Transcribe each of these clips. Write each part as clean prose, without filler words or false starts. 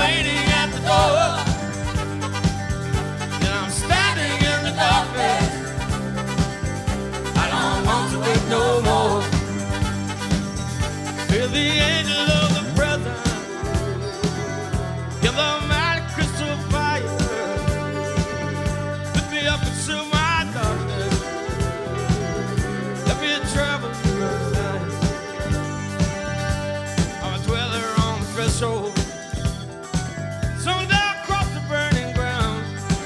waiting at the door. And I'm standing in the darkness. I don't want to wait no more. Feel the angel of the present. Give the mighty crystal fire. Lift me up into my darkness. Let me travel through the night. I'm a dweller on the threshold. Someday I'll cross the burning ground.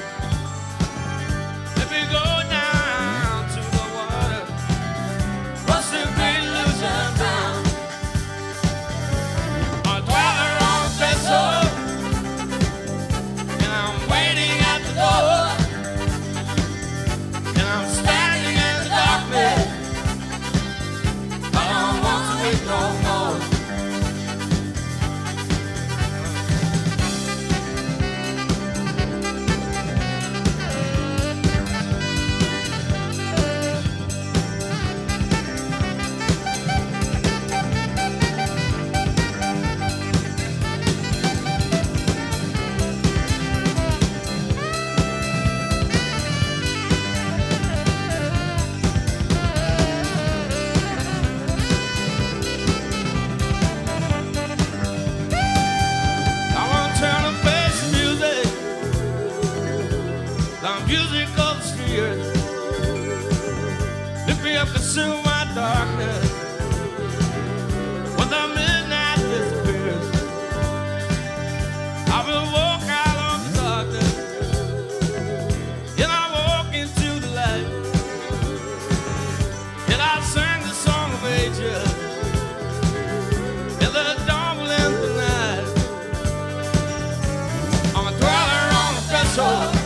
Let me go down to the water. Cross the great illusion down. I'm a dweller on the threshold. And I'm waiting at the door. And I'm standing in the darkness. I don't want to wait no more. The music of the spheres. Lift me up into my darkness. When the midnight disappears, I will walk out of the darkness. And I walk into the light. And I sing the song of ages. And the dawn will end the night. I'm a dweller on the threshold.